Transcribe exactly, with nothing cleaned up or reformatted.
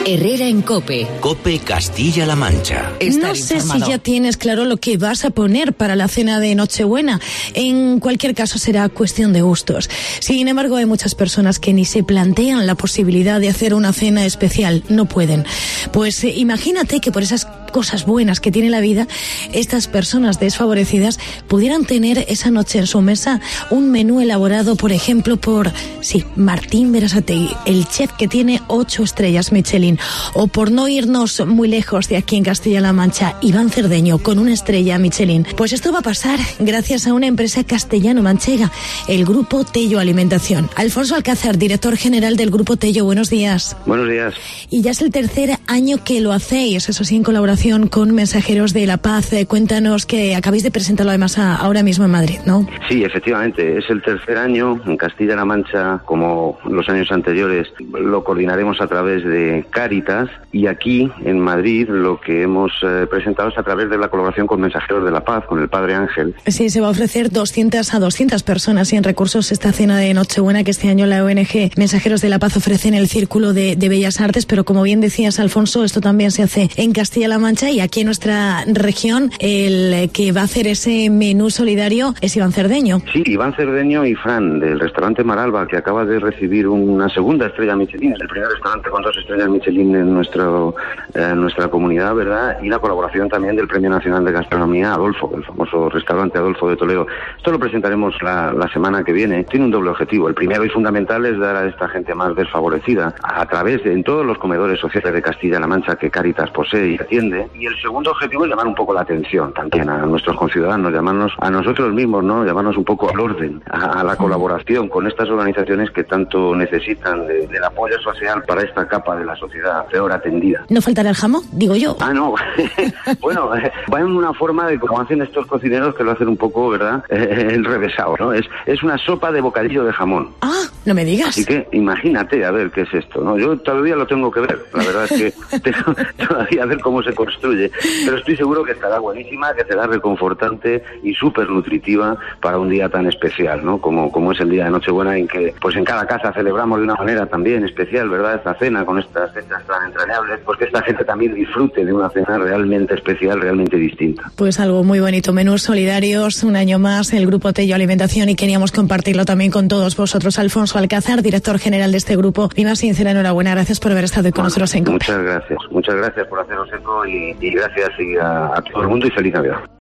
Herrera en COPE. COPE Castilla-La Mancha. No sé si ya tienes claro lo que vas a poner para la cena de Nochebuena. En cualquier caso será cuestión de gustos. Sin embargo, hay muchas personas que ni se plantean la posibilidad de hacer una cena especial. No pueden. Pues eh, imagínate que por esas cosas buenas que tiene la vida, estas personas desfavorecidas pudieran tener esa noche en su mesa un menú elaborado, por ejemplo, por, sí, Martín Berasategui, el chef que tiene ocho estrellas Michelin, o por no irnos muy lejos de aquí en Castilla-La Mancha, Iván Cerdeño, con una estrella Michelin. Pues esto va a pasar gracias a una empresa castellano-manchega, el Grupo Tello Alimentación. Alfonso Alcázar, director general del Grupo Tello, buenos días. Buenos días. Y ya es el tercer año que lo hacéis, eso sí, en colaboración con Mensajeros de la Paz. Eh, cuéntanos que acabáis de presentarlo además a, ahora mismo en Madrid, ¿no? Sí, efectivamente, es el tercer año. En Castilla-La Mancha, como los años anteriores, lo coordinaremos a través de Cáritas, y aquí en Madrid lo que hemos eh, presentado es a través de la colaboración con Mensajeros de la Paz, con el Padre Ángel. Sí, se va a ofrecer doscientas a doscientas personas y en recursos esta cena de Nochebuena que este año la O N G Mensajeros de la Paz ofrece en el Círculo de, de Bellas Artes, pero como bien decías, Alfonso, esto también se hace en Castilla-La Mancha, y aquí en nuestra región el que va a hacer ese menú solidario es Iván Cerdeño. Sí, Iván Cerdeño y Fran, del restaurante Maralba, que acaba de recibir una segunda estrella Michelin, el primer restaurante con dos estrellas Michelin en nuestro, eh, nuestra comunidad, ¿verdad? Y la colaboración también del Premio Nacional de Gastronomía Adolfo, el famoso restaurante Adolfo de Toledo. Esto lo presentaremos la, la semana que viene. Tiene un doble objetivo. El primero y fundamental es dar a esta gente más desfavorecida, a, a través de en todos los comedores sociales de Castilla-La Mancha que Cáritas posee y atiende. Y el segundo objetivo es llamar un poco la atención también a nuestros conciudadanos, llamarnos a nosotros mismos, ¿no? Llamarnos un poco al orden, a, a la colaboración con estas organizaciones que tanto necesitan de, del apoyo social para esta capa de la sociedad peor atendida. ¿No faltará el jamón? Digo yo. Ah, no. Bueno, va en una forma de como hacen estos cocineros que lo hacen un poco, ¿verdad? Eh, enrevesado, ¿no? Es, es una sopa de bocadillo de jamón. Ah, no me digas. Así que imagínate a ver qué es esto, ¿no? Yo todavía lo tengo que ver. La verdad es que tengo todavía a ver cómo se construye, pero estoy seguro que estará buenísima, que será reconfortante y súper nutritiva para un día tan especial, ¿no? Como, como es el día de Nochebuena, en que pues en cada casa celebramos de una manera también especial, ¿verdad? Esta cena con estas fechas tan entrañables, pues que esta gente también disfrute de una cena realmente especial, realmente distinta. Pues algo muy bonito, menús solidarios, un año más, el Grupo Tello Alimentación, y queríamos compartirlo también con todos vosotros. Alfonso Alcázar, director general de este grupo, mi más sincera enhorabuena, gracias por haber estado con bueno, nosotros en COPE. Muchas gracias, muchas gracias por haceros eco y, y gracias y a, a todo el mundo y feliz Navidad.